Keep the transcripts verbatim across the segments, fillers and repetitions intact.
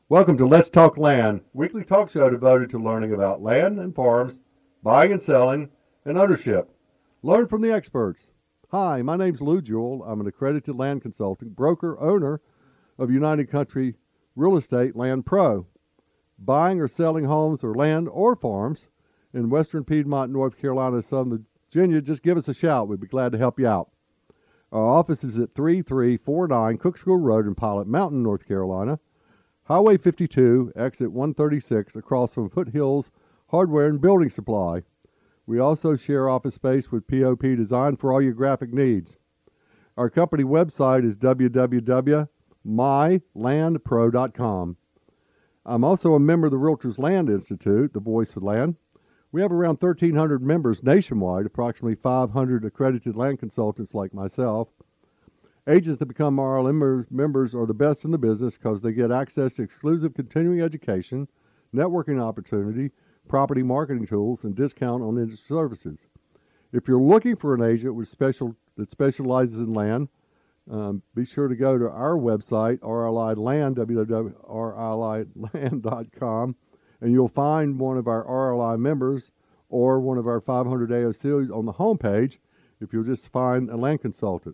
Welcome to Let's Talk Land, weekly talk show devoted to learning about land and farms, buying and selling, and ownership. Learn from the experts. Hi, my name's Lou Jewell. I'm an accredited land consultant, broker, owner of United Country Real Estate Land Pro. Buying or selling homes or land or farms in western Piedmont, North Carolina, southern Virginia, just give us a shout. We'd be glad to help you out. Our office is at thirty-three forty-nine Cook School Road in Pilot Mountain, North Carolina. Highway fifty-two, exit one thirty-six, across from Foothills Hardware and Building Supply. We also share office space with P O P Design for all your graphic needs. Our company website is w w w dot my land pro dot com. I'm also a member of the Realtors Land Institute, the Voice of Land. We have around thirteen hundred members nationwide, approximately five hundred accredited land consultants like myself. Agents that become R L M members are the best in the business because they get access to exclusive continuing education, networking opportunity, property marketing tools, and discount on industry services. If you're looking for an agent with special that specializes in land, um, be sure to go to our website, R L I Land, w w w dot r l i land dot com, and you'll find one of our R L I members or one of our five hundred A O Cs on the homepage if you'll just find a land consultant.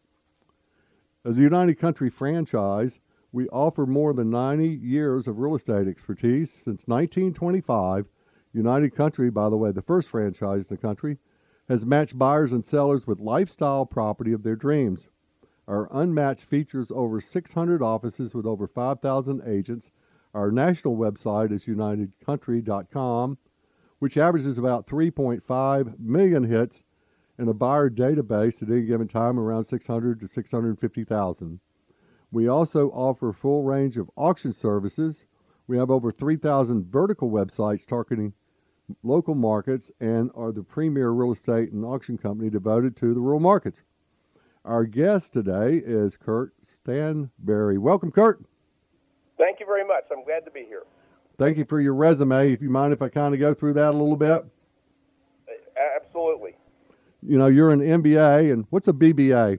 As a United Country franchise, we offer more than ninety years of real estate expertise. Since nineteen twenty-five, United Country, by the way, the first franchise in the country, has matched buyers and sellers with lifestyle property of their dreams. Our Unmatched features over six hundred offices with over five thousand agents. Our national website is united country dot com, which averages about three point five million hits, and a buyer database at any given time around six hundred to six hundred fifty thousand. We also offer a full range of auction services. We have over three thousand vertical websites targeting local markets and are the premier real estate and auction company devoted to the rural markets. Our guest today is Kurt Stanberry. Welcome, Kurt. Thank you very much. I'm glad to be here. Thank you for your resume. If you mind if I kind of go through that a little bit? Absolutely. You know, you're an M B A, and what's a B B A?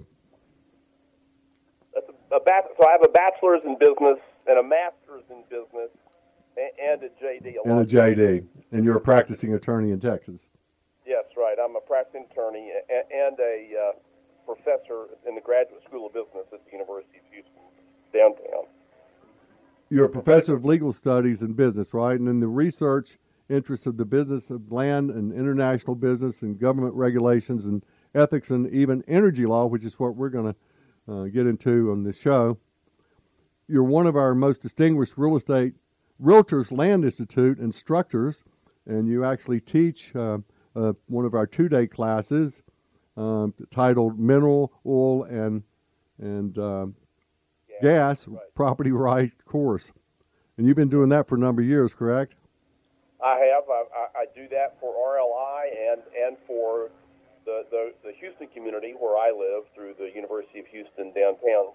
That's a, a bat, so I have a bachelor's in business and a master's in business and, and a J D. And a J D. And you're a practicing attorney in Texas. Yes, right. I'm a practicing attorney and, and a uh, professor in the Graduate School of Business at the University of Houston, downtown. You're a professor of legal studies and business, right? And in the research interests of the business of land and international business and government regulations and ethics and even energy law, which is what we're going to uh, get into on this show. You're one of our most distinguished real estate Realtors Land Institute instructors, and you actually teach uh, uh, one of our two-day classes um, titled Mineral, Oil, and and um, yeah, Gas right. Property Right course. And you've been doing that for a number of years, correct? I have. I, I, I do that for R L I and, and for the, the, the Houston community where I live through the University of Houston downtown.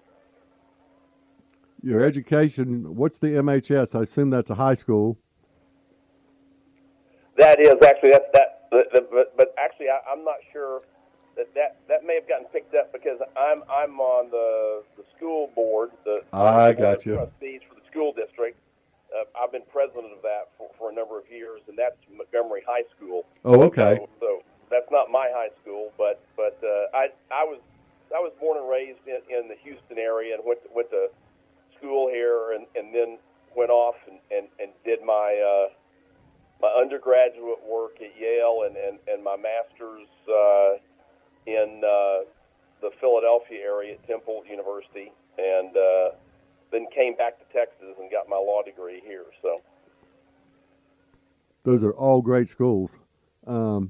Your education, what's the M H S? I assume that's a high school. That is actually that's that, the, the, but, but actually I, I'm not sure that, that that may have gotten picked up because I'm I'm on the the school board, the I the got you. trustees for the school district. Uh, I've been president of that for, for a number of years, and that's Montgomery High School. Oh, okay. So, so that's not my high school, but but uh, I I was I was born and raised in, in the Houston area and went to, went to school here, and, and then went off and, and, and did my uh, my undergraduate work at Yale and, and, and my master's uh, in uh, the Philadelphia area at Temple University, and uh, then came back to Texas and got my law degree here. So those are all great schools. Um,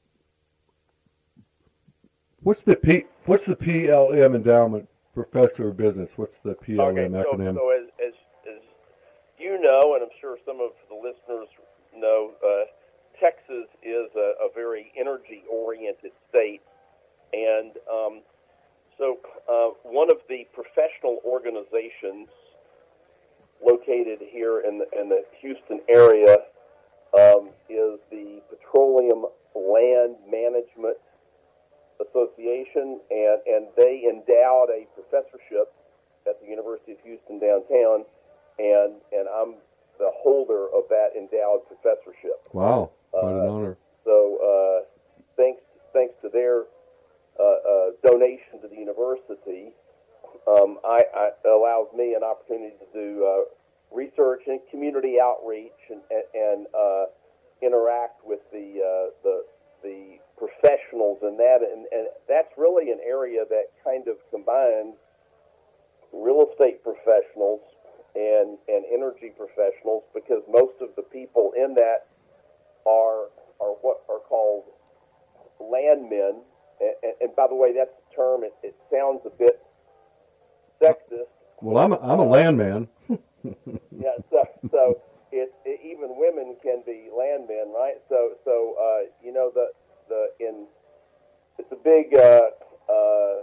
what's the P? What's the P L M endowment? Professor of Business. What's the P L M okay, so, acronym? So as, as as you know, and I'm sure some of the listeners know, uh, Texas is a, a very energy-oriented state, and um, so uh, one of the professional organizations located here in the, in the Houston area um, is the Petroleum Land Management Association, and, and they endowed a professorship at the University of Houston downtown and and I'm the holder of that endowed professorship. Wow, quite an Uh, honor. so uh, thanks thanks to their uh, uh, donation to the university, um, I, I, it allows me an opportunity to do uh, research and community outreach and, and uh, interact with the uh, the the professionals in that, and, and that's really an area that kind of combines real estate professionals and and energy professionals, because most of the people in that are are what are called landmen. And, and by the way, that's the term. It, it sounds a bit sexist. Well, I'm a, I'm a landman. Yeah, so so it, it even women can be landmen, right? So so uh, you know the the in it's a big uh, uh,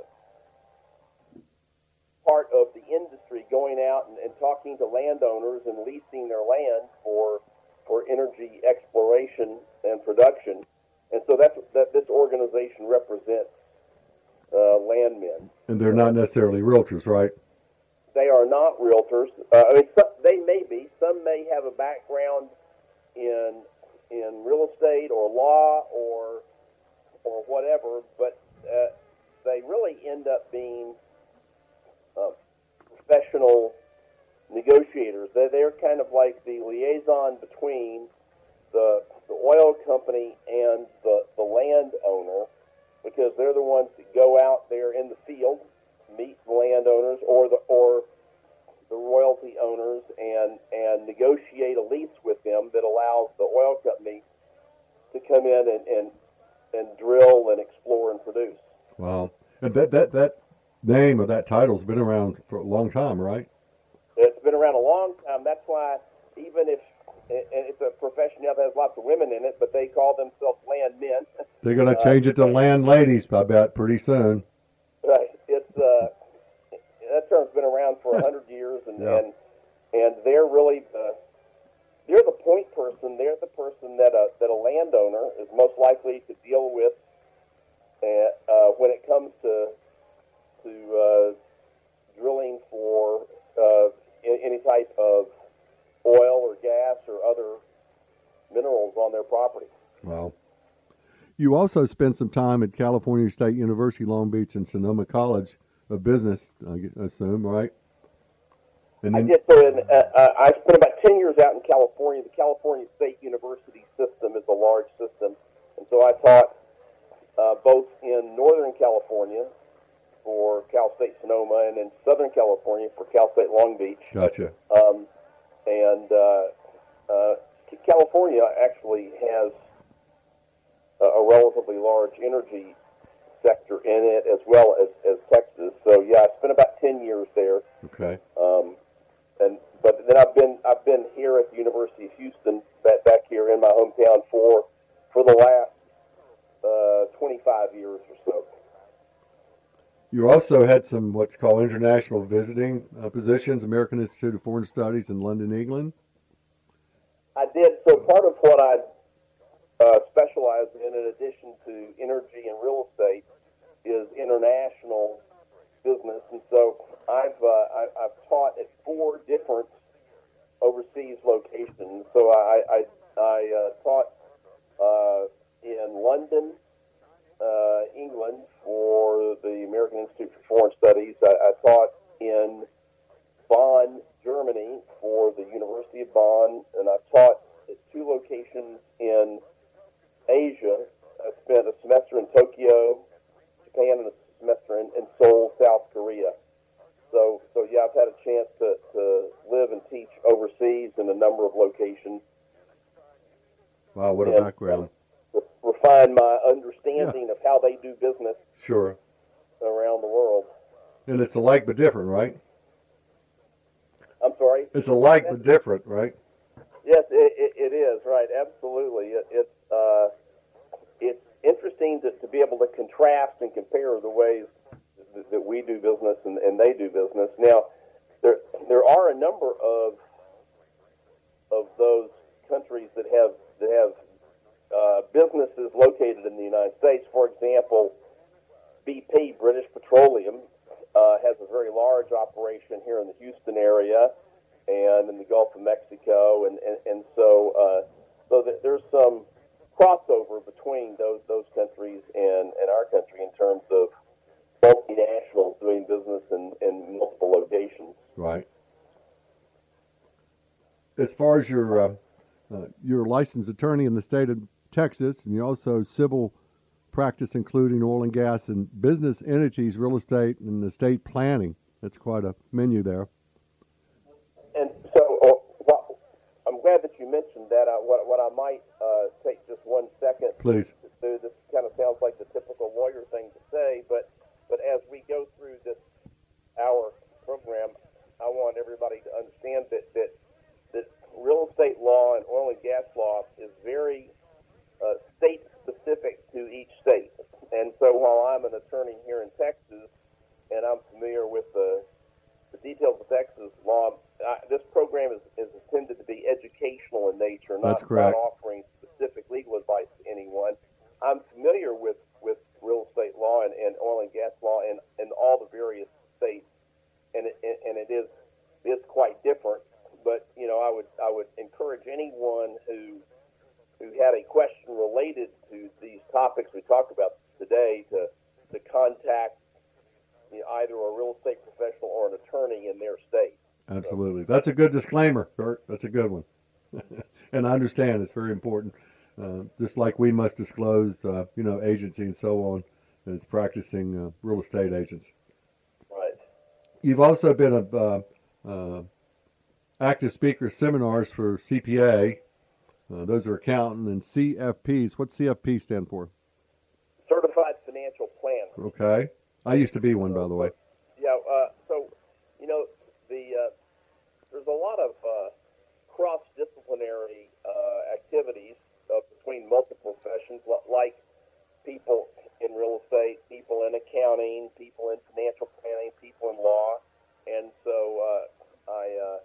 part of the industry going out and, and talking to landowners and leasing their land for for energy exploration and production, and so that's that this organization represents uh, landmen. And they're not necessarily realtors, right? They are not realtors. Uh, I mean, some, they may be. Some may have a background in in real estate or law or or whatever, but uh, they really end up being uh, professional negotiators. They're, they're kind of like the liaison between the the oil company and the the landowner, because they're the ones that go out there in the field, meet the landowners or the or the royalty owners, and and negotiate a lease with them that allows the oil company to come in and and, and drill and explore and produce. Wow. And that, that, that name or that title's been around for a long time, right? It's been around a long time. That's why even if and it's a profession now that has lots of women in it, but they call themselves landmen. They're going to change it to landladies, I bet, pretty soon. Right. It's uh, that term's been around for a hundred years, and, Yeah. and and they're really the they're the point person. They're the person that a that a landowner is most likely to deal with uh, uh, when it comes to to uh, drilling for uh, any type of oil or gas or other minerals on their property. Wow. You also spent some time at California State University, Long Beach, and Sonoma College of Business, I assume, right? And I then, did so. In, uh, uh, I spent about ten years out in California. The California State University system is a large system, and so I taught uh, both in Northern California for Cal State Sonoma and in Southern California for Cal State Long Beach. Gotcha. Um, and uh, uh, California actually has a, a relatively large energy sector in it, as well as, as Texas. So yeah, I spent about ten years there. Okay. Um, and but then I've been I've been here at the University of Houston, back, back here in my hometown for for the last uh, twenty-five years or so. You also had some what's called international visiting uh, positions, American Institute of Foreign Studies in London, England. I did. So part of what I uh, specialize in, in addition to energy and real estate, is international business. And so I've uh, I, I've taught at four different overseas locations. So I I, I uh, taught uh, in London, uh, England, for the American Institute for Foreign Studies. I, I taught in Bonn, Germany, for the University of Bonn, and I taught at two locations in Asia. I spent a semester in Tokyo, Japan, and a semester in, in Seoul, South Korea. So, so yeah, I've had a chance to, to live and teach overseas in a number of locations. Wow, what a and, background. Uh, refine my understanding yeah. of how they do business sure. around the world. And it's alike but different, right? I'm sorry? It's alike but different, right? Yes, it, it, it is, right, absolutely. It, it's uh, it's interesting to, to be able to contrast and compare the ways that, that we do business and, and they do business. Now, there there are a number of of those countries that have that have uh, businesses located in the United States. For example, B P, British Petroleum, uh, has a very large operation here in the Houston area. and in the Gulf of Mexico, and and, and so uh, so that there's some crossover between those those countries and, and our country in terms of multinationals doing business in, in multiple locations. Right. As far as your uh, uh, you're a licensed attorney in the state of Texas, and you also civil practice, including oil and gas and business entities, real estate, and estate planning. That's quite a menu there. And so, uh, well, I'm glad that you mentioned that. I, what, what I might uh, take just one second Please. to do. This kind of sounds like the typical lawyer thing to say, but but as we go through this hour program, I want everybody to understand that that that real estate law and oil and gas law is very uh, state specific to each state. And so while I'm an attorney here in Texas and I'm familiar with the, the details of Texas law, I, this program is, is intended to be educational in nature, not, That's correct. not offering specific legal advice to anyone. I'm familiar with, with real estate law and, and oil and gas law in, in all the various states, and it, and it is is quite different. But you know, I would I would encourage anyone who who had a question related to these topics we talked about today to to contact you know, either a real estate professional or an attorney in their state. Absolutely. That's a good disclaimer, Kurt. That's a good one. And I understand it's very important. Uh, just like we must disclose, uh, you know, agency and so on as practicing uh, real estate agents. Right. You've also been a uh, uh, active speaker at seminars for C P A. Uh, those are accountant and C F Ps. What's C F P stand for? Certified Financial Planner. Okay. I used to be one, by the way. Yeah. Uh, so, you know, the uh, there's a lot of uh, cross-disciplinary uh, activities uh, between multiple professions, like people in real estate, people in accounting, people in financial planning, people in law, and so uh, I uh,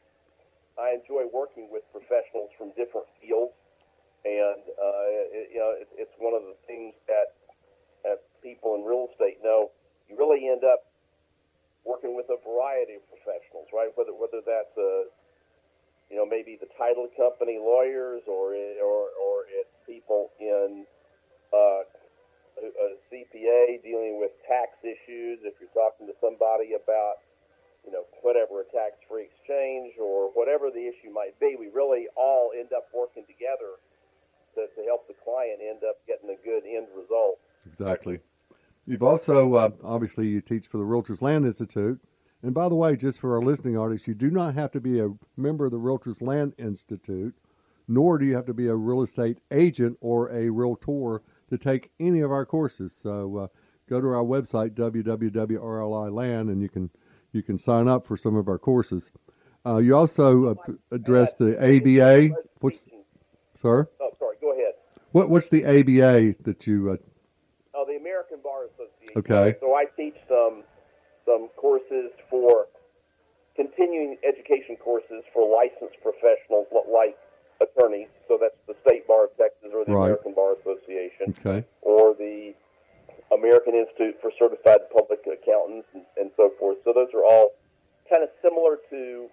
I enjoy working with professionals from different fields, and uh, it, you know it, it's one of the things that that people in real estate know. You really end up working with a variety of professionals, right? Whether whether that's a you know maybe the title company lawyers, or it, or or it's people in uh, a C P A dealing with tax issues. If you're talking to somebody about you know, whatever, a tax-free exchange or whatever the issue might be, we really all end up working together to, to help the client end up getting a good end result. Exactly. You've also, uh, obviously, you teach for the Realtors Land Institute. And by the way, just for our listening audience, you do not have to be a member of the Realtors Land Institute, nor do you have to be a real estate agent or a realtor to take any of our courses. So uh, go to our website, w w w dot r l i land, and you can You can sign up for some of our courses. Uh, you also uh, address the A B A. What's, sir? Oh, sorry. Go ahead. What What's the A B A that you? Uh, oh, the American Bar Association. Okay. So I teach some some courses for continuing education courses for licensed professionals like attorneys. So that's the State Bar of Texas or the right. American Bar Association. Okay. Or the American Institute for Certified Public Accountants and, and so forth. So those are all kind of similar to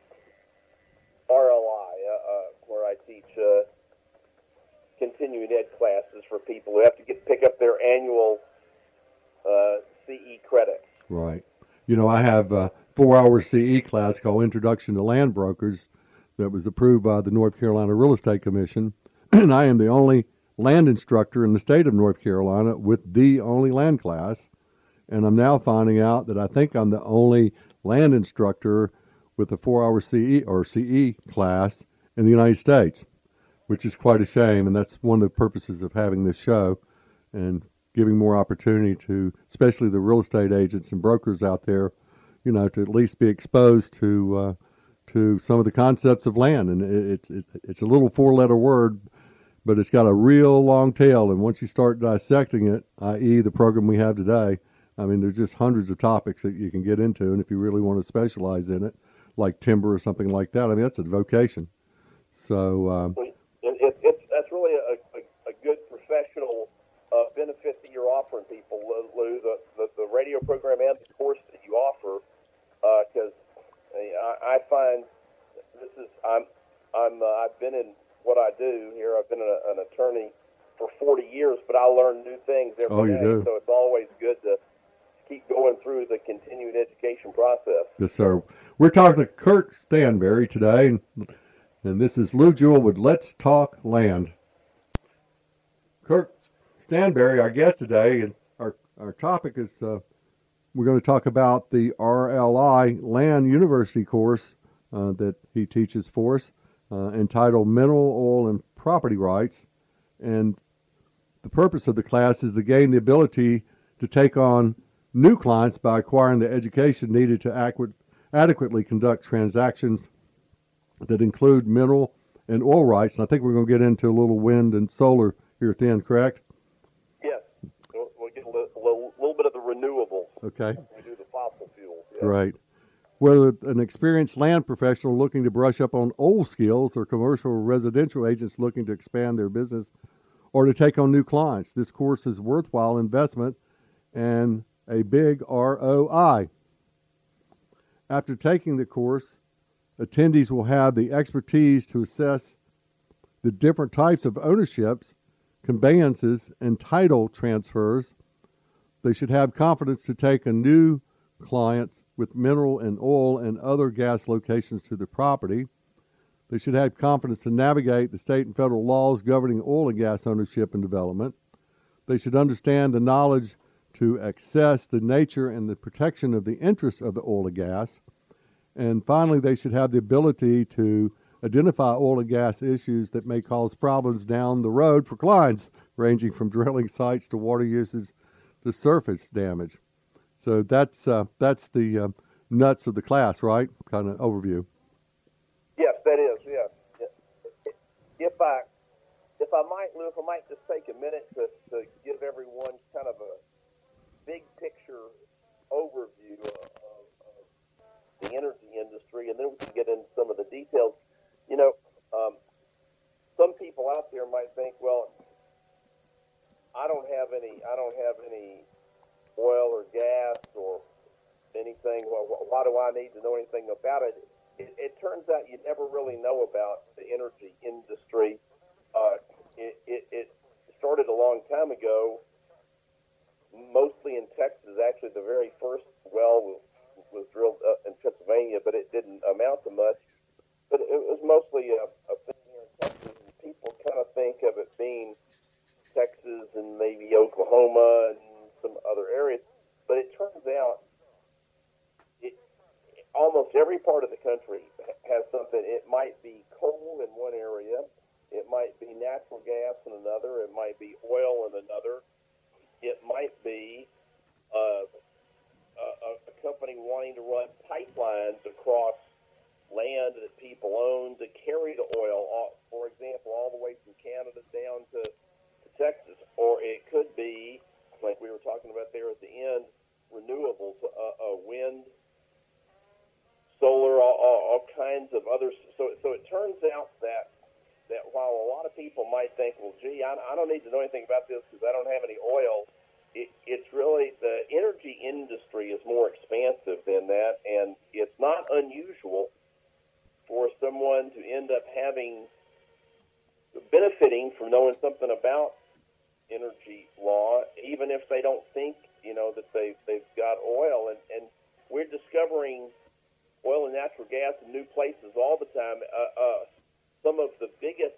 R L I, uh, uh, where I teach uh, continuing ed classes for people who have to get pick up their annual uh, C E credits. Right. You know, I have a four-hour C E class called Introduction to Land Brokers that was approved by the North Carolina Real Estate Commission, and I am the only land instructor in the state of North Carolina with the only land class, and I'm now finding out that I think I'm the only land instructor with a four-hour C E or C E class in the United States, which is quite a shame, and that's one of the purposes of having this show and giving more opportunity to, especially the real estate agents and brokers out there, you know, to at least be exposed to uh, to some of the concepts of land, and it, it, it's a little four-letter word, but it's got a real long tail, and once you start dissecting it, that is the program we have today, I mean, there's just hundreds of topics that you can get into, and if you really want to specialize in it, like timber or something like that, I mean, that's a vocation. So um, it, it, it's, that's really a, a, a good professional uh, benefit that you're offering people, Lou, the, the, the radio program and the course that you offer, because uh, I, I find this is I'm I'm uh, I've been in what I do here. I've been an, an attorney for forty years, but I learn new things every Oh, you day. do? So it's always good to keep going through the continued education process. Yes, sir. We're talking to Kirk Stanberry today, and, and this is Lou Jewell with Let's Talk Land. Kirk Stanberry, our guest today, and our, our topic is uh, we're going to talk about the R L I Land University course uh, that he teaches for us, uh, entitled Mineral, Oil, and Property Rights. And the purpose of the class is to gain the ability to take on new clients by acquiring the education needed to adequate, adequately conduct transactions that include mineral and oil rights. And I think we're going to get into a little wind and solar here at the end, correct? Yes. We'll, we'll get a little, little, little bit of the renewables. Okay. We do the fossil fuels. Yeah. Great. Whether an experienced land professional looking to brush up on old skills or commercial or residential agents looking to expand their business or to take on new clients, this course is worthwhile investment and a big R O I. After taking the course, attendees will have the expertise to assess the different types of ownerships, conveyances, and title transfers. They should have confidence to take a new clients with mineral and oil and other gas locations to the property. They should have confidence to navigate the state and federal laws governing oil and gas ownership and development. They should understand the knowledge to assess the nature and the protection of the interests of the oil and gas. And finally, they should have the ability to identify oil and gas issues that may cause problems down the road for clients, ranging from drilling sites to water uses to surface damage. So that's uh, that's the uh, nuts of the class, right? Kind of overview. Yes, that is. Yes. If I if I might, Lou, if I might just take a minute to, to give everyone kind of a big picture overview of, of, of the energy industry, and then we can get into some of the details. You know, um, some people out there might think, well, I don't have any, I don't have any oil or gas or anything. Well, why do I need to know anything about it? It, it turns out you never really know about the energy industry. Uh, it, it, it started a long time ago, mostly in Texas. Actually, the very first well was, was drilled up in Pennsylvania, but it didn't amount to much. But it was mostly a, a thing here in Texas, and people kind of think of it being Texas and maybe Oklahoma and some other areas. But it turns out it, almost every part of the country has something. It might be coal in one area. It might be natural gas in another. It might be oil in another. It might be uh, a, a company wanting to run pipelines across land that people own to carry the oil, all, for example, all the way from Canada down to, to Texas. Or it could be, like we were talking about there at the end, renewables, uh, uh, wind, solar, all, all, all kinds of others. So, so it turns out that that while a lot of people might think, well, gee, I, I don't need to know anything about this because I don't have any oil, it, it's really, the energy industry is more expansive than that, and it's not unusual for someone to end up having, benefiting from knowing something about energy law, even if they don't think, you know, that they, they've got oil. And, and we're discovering oil and natural gas in new places all the time. Uh, uh, some of the biggest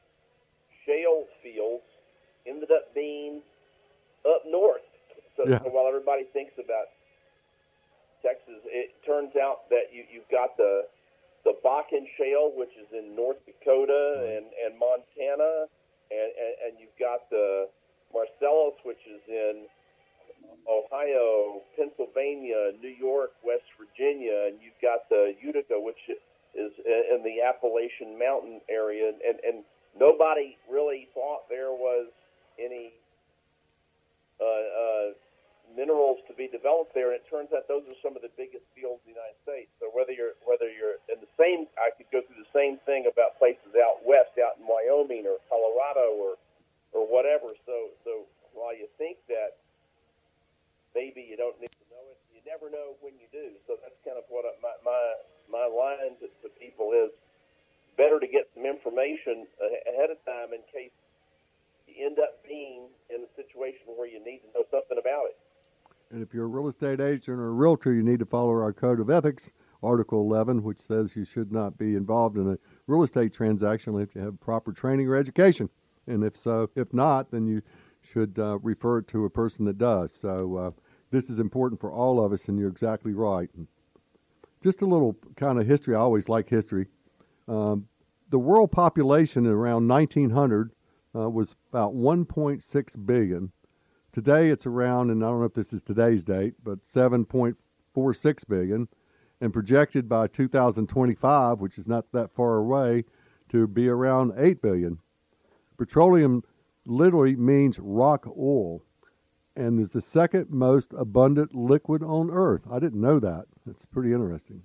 shale fields ended up being up north. So, Yeah. so while everybody thinks about Texas, it turns out that you, you've got the the Bakken Shale, which is in North Dakota and, and Montana, and, and, and you've got the Marcellus, which is in Ohio, Pennsylvania, New York, West Virginia, and you've got the Utica, which is in the Appalachian Mountain area, and, and nobody really thought there was any uh, uh, minerals to be developed there, and it turns out those are some of the biggest fields in the United States. So whether you're whether you're in the same, I could go through the same thing about places out west, out in Wyoming or Colorado or or whatever. So so while you think that maybe you don't need to know it, you never know when you do. So that's kind of what I, my my my line to, to people is: information ahead of time in case you end up being in a situation where you need to know something about it. And if you're a real estate agent or a realtor, you need to follow our code of ethics, Article eleven, which says you should not be involved in a real estate transaction if you have proper training or education. And if so, if not, then you should uh, refer it to a person that does. So uh, this is important for all of us, and you're exactly right. Just a little kind of history. I always like history. Um, the world population around nineteen hundred uh, was about one point six billion. Today it's around, and I don't know if this is today's date, but seven point four six billion, and projected by two thousand twenty-five, which is not that far away, to be around eight billion. Petroleum literally means rock oil and is the second most abundant liquid on Earth. I didn't know that. That's pretty interesting.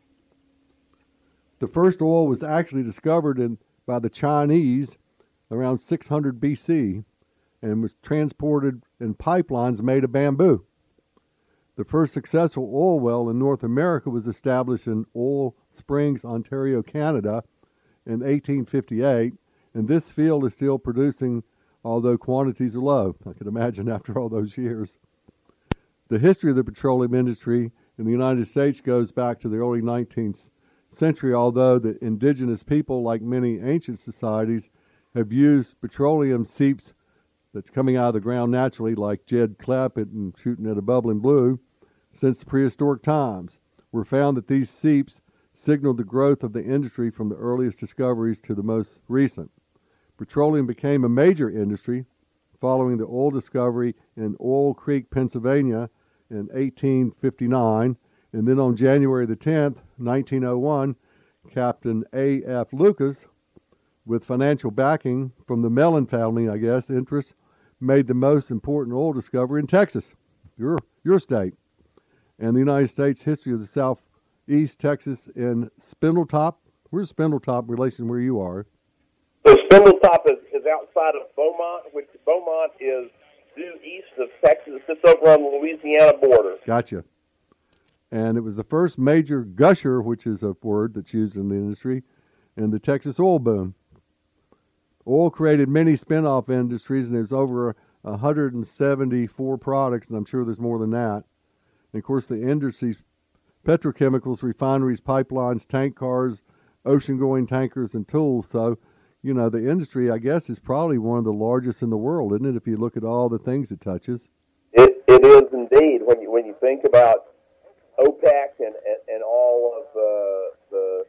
The first oil was actually discovered in, by the Chinese around six hundred B C and was transported in pipelines made of bamboo. The first successful oil well in North America was established in Oil Springs, Ontario, Canada in eighteen fifty-eight, and this field is still producing, although quantities are low. I can imagine after all those years. The history of the petroleum industry in the United States goes back to the early nineteenth century, although the indigenous people, like many ancient societies, have used petroleum seeps that's coming out of the ground naturally, like Jed Clampett and shooting at a bubbling blue, since prehistoric times. We're found that these seeps signaled the growth of the industry from the earliest discoveries to the most recent. Petroleum became a major industry following the oil discovery in Oil Creek, Pennsylvania in eighteen fifty-nine, and then on January the tenth, nineteen oh one, Captain A F Lucas, with financial backing from the Mellon family, I guess, interests, made the most important oil discovery in Texas, your your state. And the United States history of the Southeast Texas in Spindletop. Where's Spindletop in relation to where you are? So Spindletop is, is outside of Beaumont, which Beaumont is due east of Texas. It sits over on the Louisiana border. Gotcha. And it was the first major gusher, which is a word that's used in the industry, in the Texas oil boom. Oil created many spin-off industries, and there's over one hundred seventy-four products, and I'm sure there's more than that. And of course, the industries, petrochemicals, refineries, pipelines, tank cars, ocean-going tankers, and tools. So, you know, the industry, I guess, is probably one of the largest in the world, isn't it, if you look at all the things it touches? It, it is indeed. When you, when you think about OPEC and, and, and all of the, the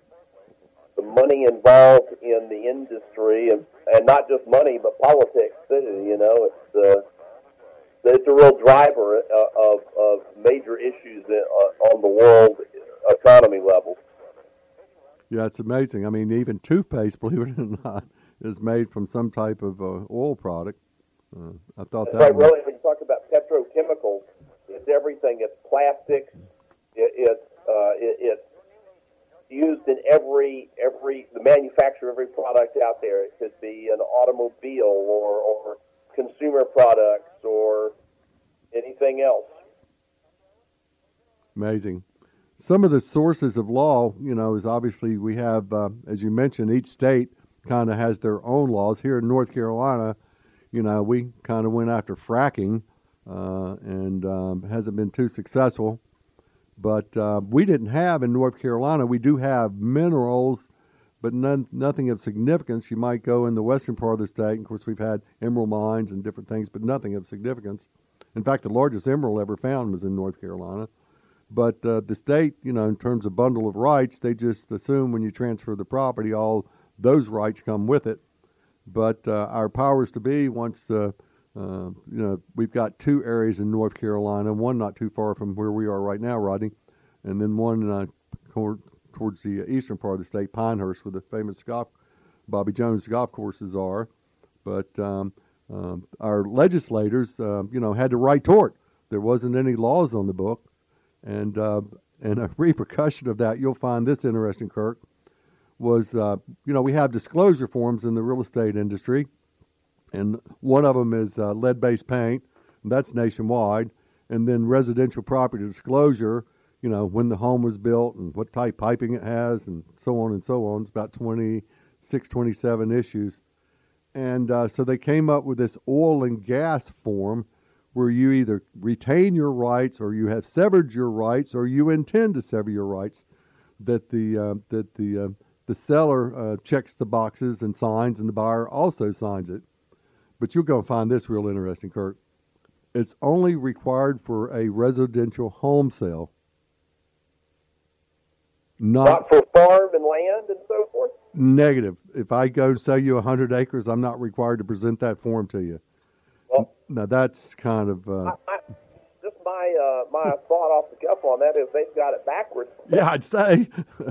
the money involved in the industry, and, and not just money, but politics too. You know, it's uh, it's a real driver of of major issues on the world economy level. Yeah, it's amazing. I mean, even toothpaste, believe it or not, is made from some type of uh, oil product. Uh, I thought That's that right. was... Really, when you talk about petrochemicals, it's everything. It's plastics. It, it's uh, it, it's used in every every the manufacture of every product out there. It could be an automobile or, or consumer products or anything else. Amazing. Some of the sources of law, you know, is obviously we have, uh, as you mentioned, each state kind of has their own laws. Here in North Carolina, you know, we kind of went after fracking uh, and um, hasn't been too successful. But uh, we didn't have in North Carolina, we do have minerals, but none, nothing of significance. You might go in the western part of the state. Of course, we've had emerald mines and different things, but nothing of significance. In fact, the largest emerald ever found was in North Carolina. But uh, the state, you know, in terms of bundle of rights, they just assume when you transfer the property, all those rights come with it. But uh, our powers to be, once, uh, uh, you know, we've got two areas in North Carolina, one not too far from where we are right now, Rodney, and then one uh, toward, towards the eastern part of the state, Pinehurst, where the famous golf, Bobby Jones golf courses are. But um, um, our legislators, uh, you know, had to write tort. There wasn't any laws on the book. And uh, and a repercussion of that, you'll find this interesting, Kirk, was, uh, you know, we have disclosure forms in the real estate industry, and one of them is uh, lead-based paint, and that's nationwide, and then residential property disclosure, you know, when the home was built and what type piping it has and so on and so on. It's about twenty six twenty-seven issues. And uh, so they came up with this oil and gas form where you either retain your rights or you have severed your rights or you intend to sever your rights, that the, uh, that the, uh, the seller uh, checks the boxes and signs, and the buyer also signs it. But you're going to find this real interesting, Kurt. It's only required for a residential home sale. Not, Not for farm and land and so forth? Negative. If I go sell you one hundred acres, I'm not required to present that form to you. Well, now, that's kind of... Uh, I, I, just my uh, my thought off the cuff on that is they've got it backwards. Yeah, I'd say.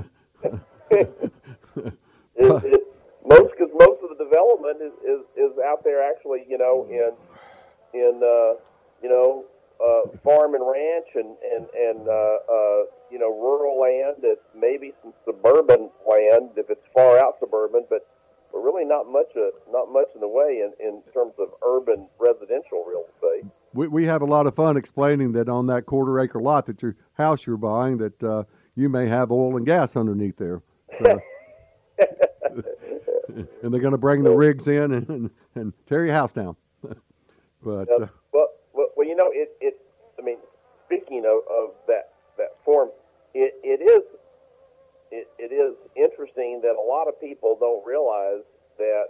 it, it, most, because most of the development is, is, is out there actually, you know, in, in uh, you know, uh, farm and ranch and, and, and uh, uh, you know, rural land. It's maybe some suburban land if it's far out suburban, but, but really not much uh, not much in the way in, in terms of urban residential real estate. We we have a lot of fun explaining that on that quarter acre lot that your house you're buying, that uh, you may have oil and gas underneath there. So, and they're going to bring the rigs in and, and, and tear your house down. But uh, uh, well, well, well, you know, it, it. I mean, speaking of, of that that form, it, it is it, it is interesting that a lot of people don't realize that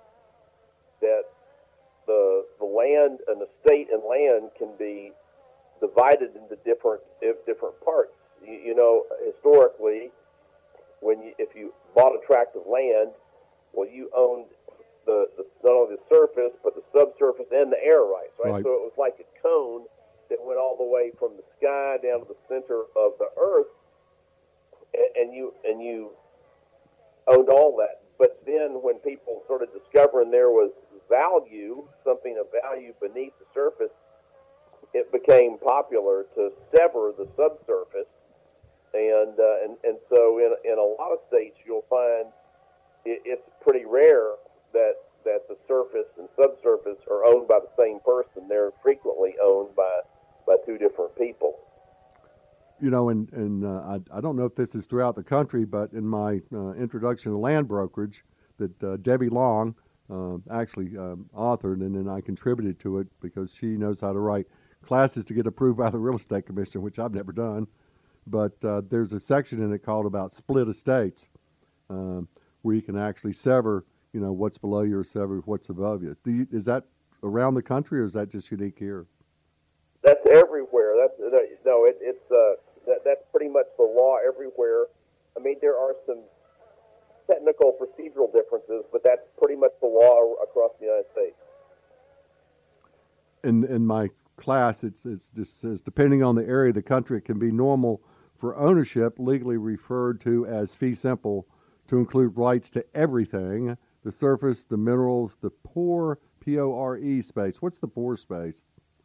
that the the land and the state and land can be divided into different different parts. You, you know, historically, when you, if you bought a tract of land, well, you owned the, the not only the surface but the subsurface and the air rights, right? Right. So it was like a cone that went all the way from the sky down to the center of the earth, and, and you and you owned all that. But then when people started discovering there was value, something of value beneath the surface, it became popular to sever the subsurface. And uh, and and so in in a lot of states you'll find it, it's pretty rare that that the surface and subsurface are owned by the same person. They're frequently owned by by two different people. you know, and and uh, I I don't know if this is throughout the country, but in my uh, introduction to land brokerage, that uh, Debbie Long uh, actually um, authored, and then I contributed to it because she knows how to write classes to get approved by the Real Estate Commission, which I've never done. But uh, there's a section in it called about split estates, um, where you can actually sever, you know, what's below you or sever what's above you. Do you. Is that around the country, or is that just unique here? That's everywhere. That's no, it, it's uh, that, that's pretty much the law everywhere. I mean, there are some technical procedural differences, but that's pretty much the law across the United States. In in my class, it's it's just says depending on the area of the country, it can be normal for ownership, legally referred to as fee simple, to include rights to everything: the surface, the minerals, the pore, P O R E space. What's the pore space?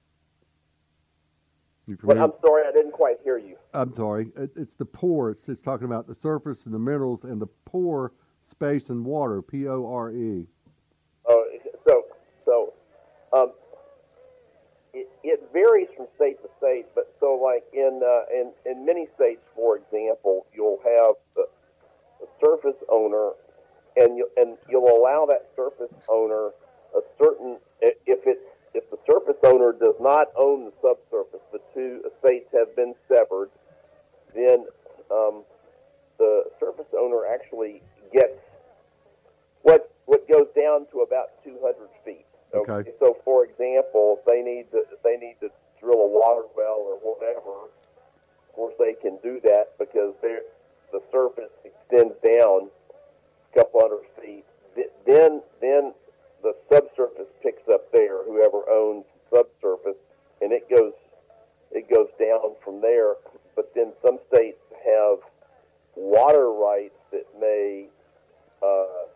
You But I'm sorry, I didn't quite hear you. I'm sorry. It, it's the pore. It's, it's talking about the surface and the minerals and the pore space and water, P O R E. Oh, so so um, it, it varies from state to state. But so, like in uh, in in many states, for example, you'll have the, the surface owner, and you and you'll allow that surface owner a certain if it's if the surface owner does not own the subsurface, the two estates have been severed, then um, the surface owner actually gets what what goes down to about two hundred feet. So, okay. So, for example, if they need to if they need to drill a water well or whatever, of course they can do that because the surface extends down a couple hundred feet. Then then the subsurface picks up there, whoever owns subsurface, and it goes it goes down from there. But then some states have water rights that may uh,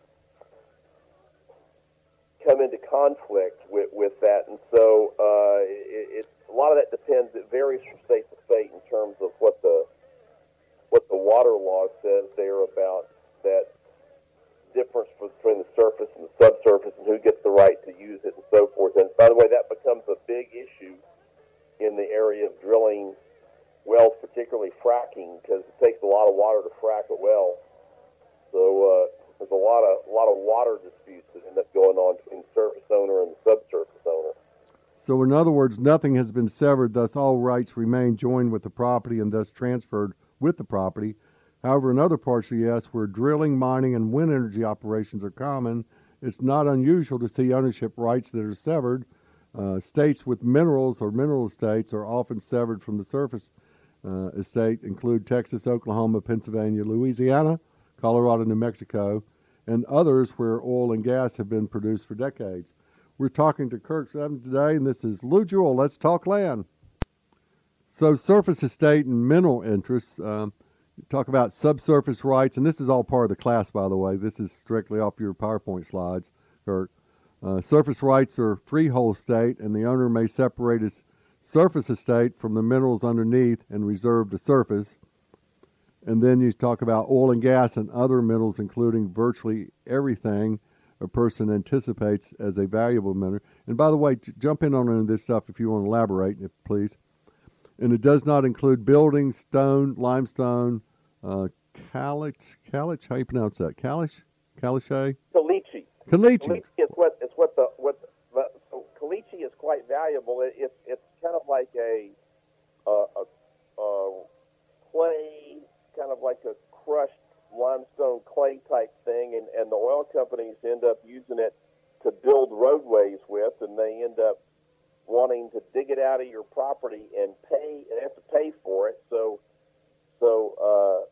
come into conflict with, with that, and so uh, it, it a lot of that depends. It varies from state to state in terms of what the what the water law says there about that difference between the surface and the subsurface and who gets the right to use it and so forth. And by the way, that becomes a big issue in the area of drilling wells, particularly fracking, because it takes a lot of water to frack a well. So uh, there's a lot lot of a lot of water disputes that end up going on between the surface owner and the subsurface owner. So in other words, nothing has been severed, thus all rights remain joined with the property and thus transferred with the property. However, in other parts of the U S where drilling, mining, and wind energy operations are common, it's not unusual to see ownership rights that are severed. Uh, states with minerals or mineral estates are often severed from the surface uh, estate, include Texas, Oklahoma, Pennsylvania, Louisiana, Colorado, New Mexico, and others where oil and gas have been produced for decades. We're talking to Kirk Sutton today, and this is Lou Jewell. Let's talk land. So surface estate and mineral interests, um, talk about subsurface rights, and this is all part of the class, by the way. This is strictly off your PowerPoint slides, Kirk. Uh, surface rights are freehold estate, and the owner may separate his surface estate from the minerals underneath and reserve the surface. And then you talk about oil and gas and other minerals, including virtually everything a person anticipates as a valuable mineral. And by the way, jump in on any of this stuff if you want to elaborate, if please. And it does not include buildings, stone, limestone, uh, calich, calich, how you pronounce that? Calich? Caliche? Caliche. Caliche. Caliche is what is what the what the, so caliche is quite valuable. It, it's it's kind of like a, a, a, a clay, kind of like a crushed limestone clay type thing, and, and the oil companies end up using it to build roadways with, and they end up wanting to dig it out of your property and pay, and have to pay for it. So, so uh,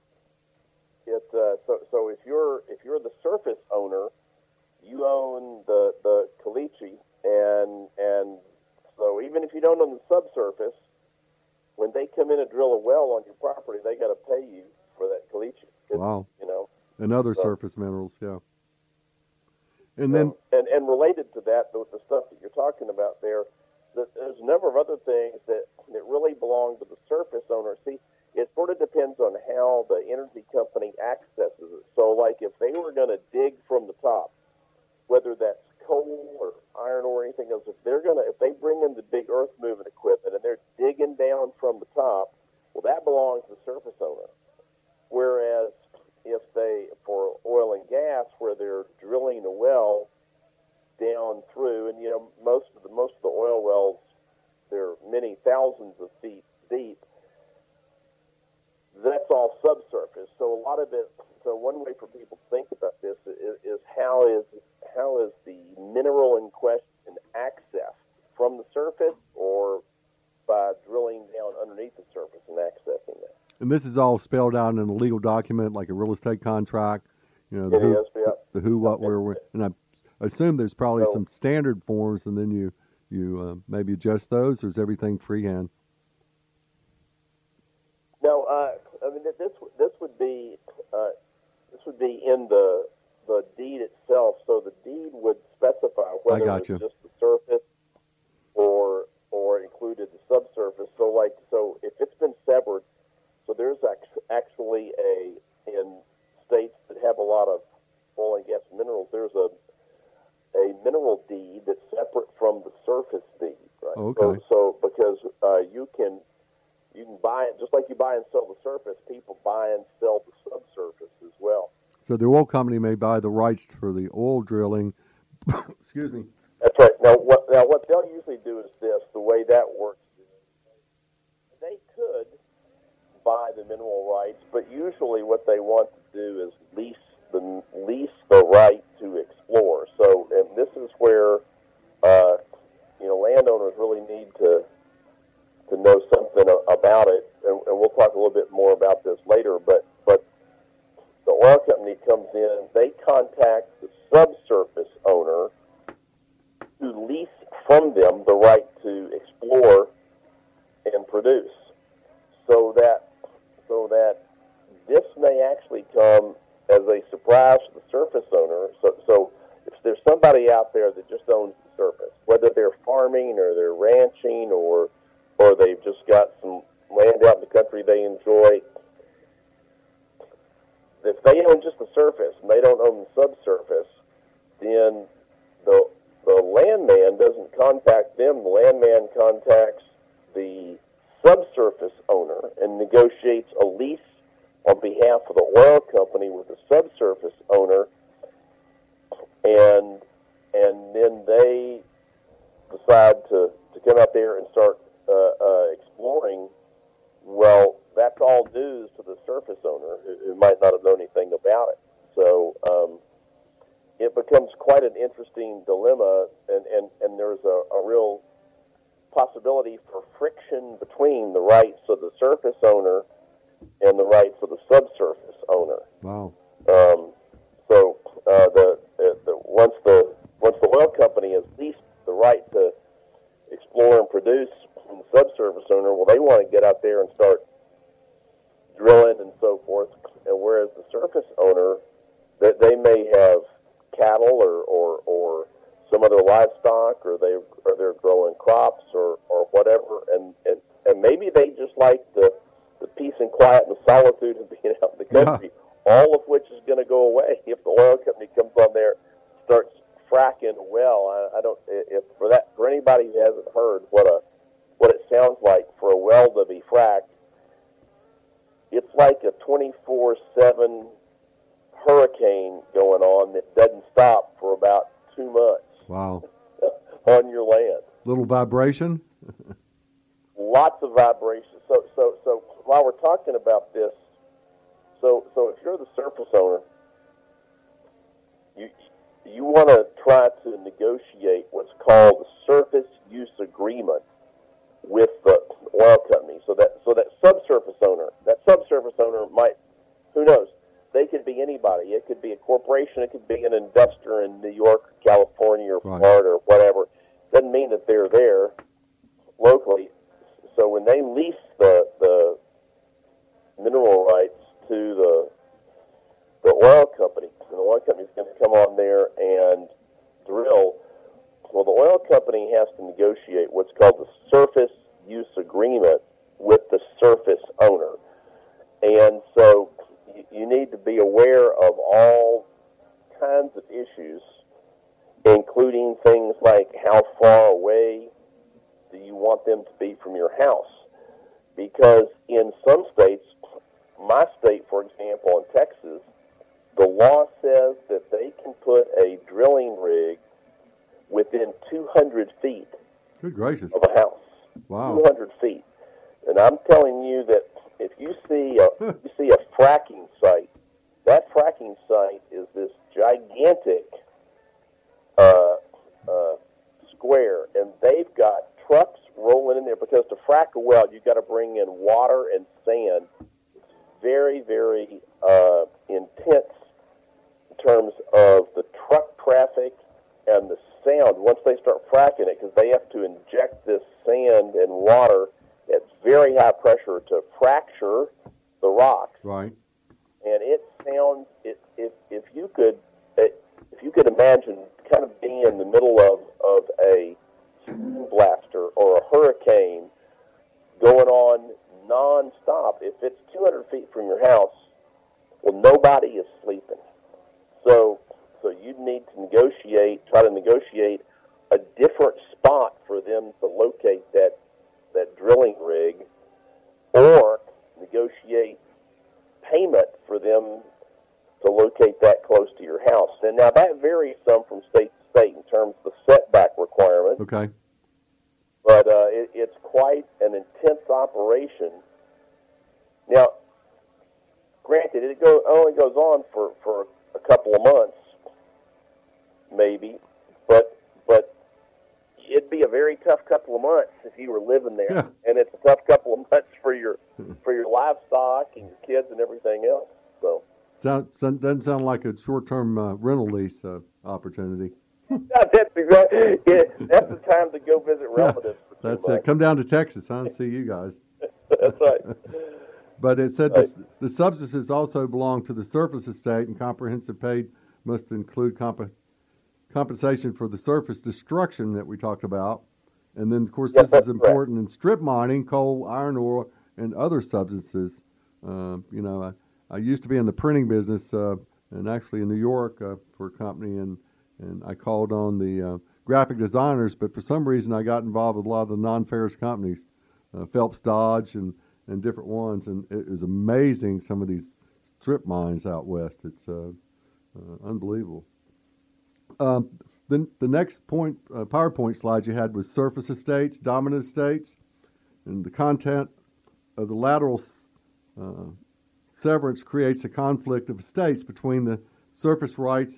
it uh, so so if you're if you're the surface owner, you own the the caliche, and and so even if you don't own the subsurface, when they come in and drill a well on your property, they got to pay you for that caliche. Wow. You know, and other so, surface minerals, yeah. And so, then, and, and related to that, the, the stuff that you're talking about there, the, there's a number of other things that, that really belong to the surface owner. See, it sort of depends on how the energy company accesses it. So, like, if they were going to dig from the top, whether that's coal or iron ore or anything else, if they're going to, if they bring in the big earth moving equipment and they're digging down from the top, well, that belongs to the surface owner. Whereas if they, for oil and gas, where they're drilling a well down through, and you know, most of the most of the oil wells, they're many thousands of feet deep. That's all subsurface. So a lot of it. So one way for people to think about this is, is how is how is the mineral in question accessed from the surface, or by drilling down underneath the surface and accessing that. And this is all spelled out in a legal document, like a real estate contract. You know, the it who, is, yeah. the who, what, where, when. And I assume there's probably So, some standard forms, and then you you uh, maybe adjust those, or is everything freehand? No, uh, I mean this this would be uh, this would be in the the deed itself. So the deed would specify whether got it's you. just the surface or or included the subsurface. So like so if it's been severed, so there's actually a in states that have a lot of oil and gas minerals, there's a a mineral deed that's separate from the surface deed, right? Okay. So, so because uh, you can you can buy it just like you buy and sell the surface, people buy and sell the subsurface as well. So the oil company may buy the rights for the oil drilling. Excuse me. That's right. Now what now what they'll usually do is this. The way that works is they could buy the mineral rights, but usually what they want to do is lease the lease the right to explore. So, and this is where uh, you know landowners really need to to know something about it, and, and we'll talk a little bit more about this later. But but the oil company comes in, they contact the subsurface owner to lease from them the right to explore and produce, so that so that this may actually come as a surprise to the surface owner. So, so if there's somebody out there that just owns the surface, whether they're farming or they're ranching or or they've just got some land out in the country they enjoy, if they own just the surface and they don't own the subsurface, then the the landman doesn't contact them. The landman contacts the subsurface owner and negotiates a lease on behalf of the oil company with the subsurface owner becomes quite an interesting dilemma, and, and, and there's a, a real possibility for friction between the rights of the surface owner and the rights of the subsurface owner. Wow. Um, so uh, the, the once the once the oil company has leased the right to explore and produce from the subsurface owner, well, they want to get out there and start drilling and so forth. And whereas the surface owner, that they may have cattle or, or, or some other livestock, or they or they're growing crops or, or whatever, and, and, and maybe they just like the the peace and quiet and the solitude of being out in the country, yeah. all of which is going to go away if the oil company comes on there, starts fracking a well. I, I don't if for that for anybody who hasn't heard what a what it sounds like for a well to be fracked, it's like a twenty-four seven hurricane going on that doesn't stop for about two months. Wow. On your land. Little vibration? Lots of vibration. So so so while we're talking about this, so so if you're the surface owner, you you want to try to negotiate what's called a surface use agreement with the oil company. So that so that subsurface owner, that subsurface owner might, who knows, they could be anybody. It could be a corporation. It could be an investor in New York, California, or right. Florida, or whatever. Doesn't mean that they're there locally. So when they lease the the mineral rights to the the oil company, and the oil company is going to come on there and drill, well, the oil company has to negotiate what's called the surface use agreement with the surface owner. And so you need to be aware of all kinds of issues, including things like how far away do you want them to be from your house? Because in some states, my state, for example, in Texas, the law says that they can put a drilling rig within two hundred feet Good gracious. of a house. Wow. two hundred feet. And I'm telling you that if you see a, you see a fracking site, that fracking site is this gigantic uh, uh, square, and they've got trucks rolling in there because to frack a well, you've got to bring in water and sand. It's very, very uh, intense in terms of the truck traffic and the sound once they start fracking it, because they have to inject this sand and water at very high pressure to fracture the rocks. Right. And it sounds, it, if if you could, if you could imagine kind of being in the middle of, of a steam blaster or a hurricane going on nonstop, if it's two hundred feet from your house, well, nobody is sleeping. So, so you'd need to negotiate, try to negotiate a different spot for them to locate that that drilling rig, or negotiate payment for them to locate that close to your house. And now that varies some from state to state in terms of the setback requirements. Okay. But uh, it, it's quite an intense operation. Now, granted, it go, only goes on for, for a couple of months, maybe, but but it'd be a very tough couple of months if you were living there, yeah. and it's a tough couple of months for your for your livestock and your kids and everything else. So, sound, sound doesn't sound like a short-term uh, rental lease uh, opportunity. that's exactly yeah, that's the time to go visit relatives. Yeah, that's it. Come down to Texas, huh, and see you guys. That's right. But it said right. the, the substances also belong to the surface estate, and comprehensive paid must include comp- compensation for the surface destruction that we talked about. And then, of course, Yes, this that's is important in strip mining, coal, iron ore, and other substances. Uh, you know, I, I used to be in the printing business, uh, and actually in New York uh, for a company, and, and I called on the uh, graphic designers, but for some reason I got involved with a lot of the non-ferrous companies, uh, Phelps Dodge and, and different ones, and it was amazing, some of these strip mines out west. It's uh, uh, unbelievable. Um, the, the next point, uh, PowerPoint slide you had was surface estates, dominant estates, and the content of the lateral uh, severance creates a conflict of estates between the surface rights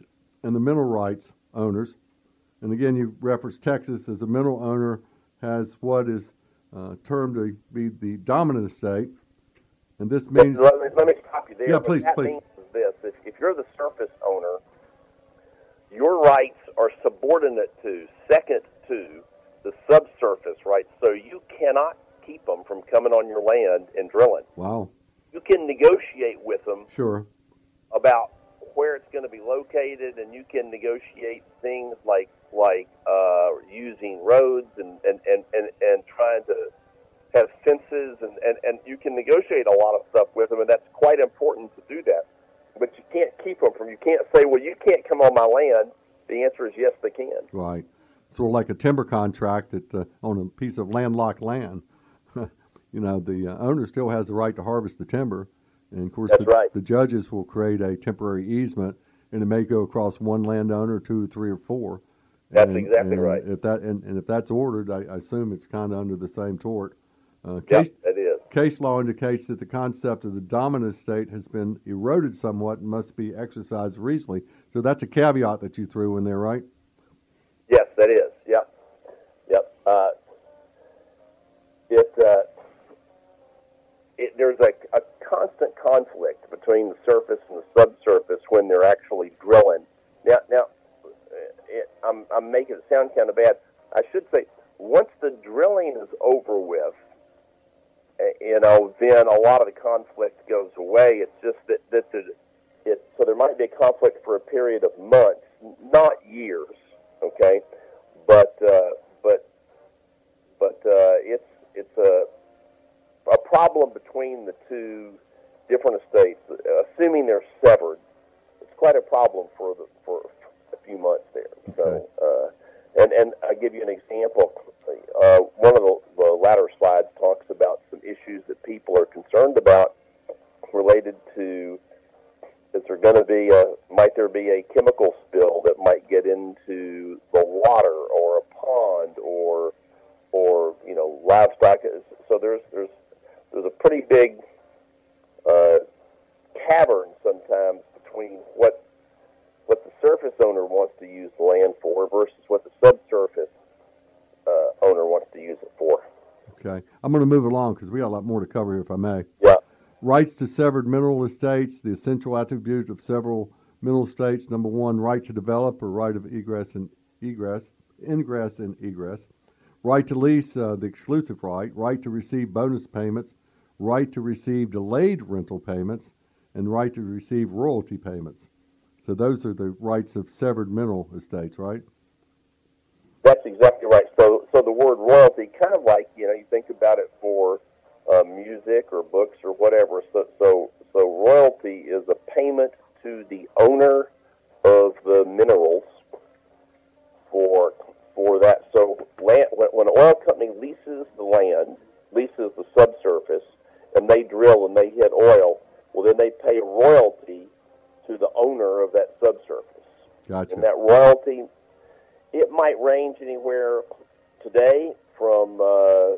and the mineral rights owners. And again, you reference Texas as a mineral owner has what is uh, termed to be the dominant estate, and this means. Let me, let me stop you there. Yeah, what please, that please. means is this: if, if you're the surface owner, your rights are subordinate to, second to, the subsurface rights. So you cannot keep them from coming on your land and drilling. Wow. You can negotiate with them Sure. about where it's going to be located, and you can negotiate things like like uh, using roads and, and, and, and, and trying to have fences, and, and, and you can negotiate a lot of stuff with them, and that's quite important to do that. But you can't keep them from, you can't say, well, you can't come on my land. The answer is yes, they can. Right. Sort of like a timber contract that uh, on a piece of landlocked land. You know, the uh, owner still has the right to harvest the timber. And, of course, That's the, right. the judges will create a temporary easement, and it may go across one landowner, two, three, or four. That's and, exactly and right. If that and, and if that's ordered, I, I assume it's kind of under the same tort. Uh, Yes, case, that is. case law indicates that the concept of the dominant estate has been eroded somewhat and must be exercised reasonably. So that's a caveat that you threw in there, right? Yes, that is. Yep. Yep. Uh, it, uh, it, there's a, a constant conflict between the surface and the subsurface when they're actually drilling. Now, now, it, I'm, I'm making it sound kind of bad. I should say, once the drilling is over with, uh, you know, then a lot of the conflict goes away. It's just that, that the, it, so there might be a conflict for a period of months, not years, okay? But, uh, but, but uh, it's, it's a, a problem between the two different estates, assuming they're severed. It's quite a problem for the, for a few months there. Okay. So, uh, and and I'll give you an example. Uh, one of the, the latter slides talks about some issues that people are concerned about related to, is there going to be a, might there be a chemical spill that might get into the water or a pond or, or you know, livestock. So there's there's there's a pretty big uh, cavern sometimes between what what the surface owner wants to use the land for versus what the subsurface uh, owner wants to use it for. Okay. I'm going to move along because we got a lot more to cover here, if I may. Yeah. Rights to severed mineral estates, the essential attribute of several mineral estates. Number one, right to develop or right of egress and egress, ingress and egress. Right to lease, uh, the exclusive right. Right to receive bonus payments. Right to receive delayed rental payments. And right to receive royalty payments. So those are the rights of severed mineral estates, right? That's exactly right. So, so the word royalty, kind of like, you know, you think about it for uh, music or books or whatever. So, so, so royalty is a payment to the owner of the minerals for for that. So, land, when, when an oil company leases the land, leases the subsurface, and they drill and they hit oil, well, then they pay royalty to the owner of that subsurface. Gotcha. And that royalty, it might range anywhere today from uh,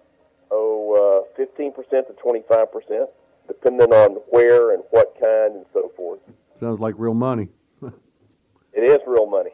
oh uh, fifteen percent to twenty-five percent, depending on where and what kind and so forth. Sounds like real money. It is real money.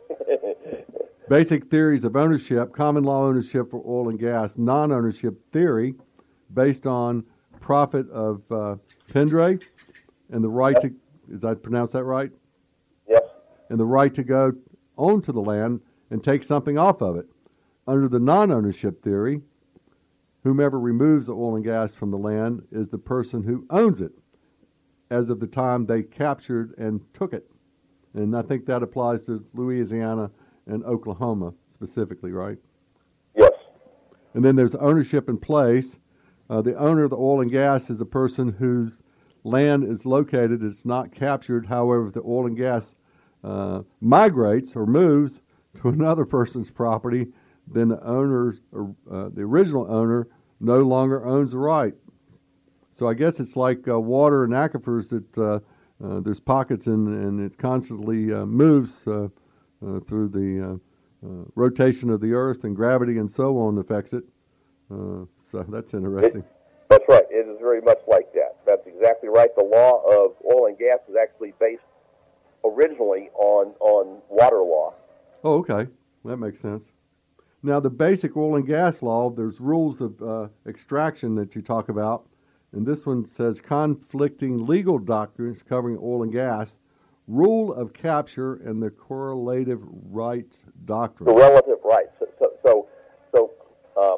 Basic theories of ownership, common law ownership for oil and gas, non-ownership theory based on profit of uh, Pendre and the right Yep. to, is I pronounce that right? Yes. And the right to go onto the land and take something off of it. Under the non-ownership theory, whomever removes the oil and gas from the land is the person who owns it as of the time they captured and took it. And I think that applies to Louisiana and Oklahoma specifically, right? Yes. And then there's ownership in place. Uh, the owner of the oil and gas is the person whose land is located. It's not captured. However, if the oil and gas uh, migrates or moves to another person's property, then the owner, uh, the original owner, no longer owns the right. So I guess it's like uh, water and aquifers that uh, uh, there's pockets in, and it constantly uh, moves uh, uh, through the uh, uh, rotation of the earth and gravity and so on affects it. Uh, so that's interesting. It, that's right. It is very much like that. That's exactly right. The law of oil and gas is actually based originally on on water law. Oh, okay. That makes sense. Now, the basic oil and gas law, there's rules of uh, extraction that you talk about, and this one says conflicting legal doctrines covering oil and gas, rule of capture, and the correlative rights doctrine. The relative rights. So, so, so, so uh,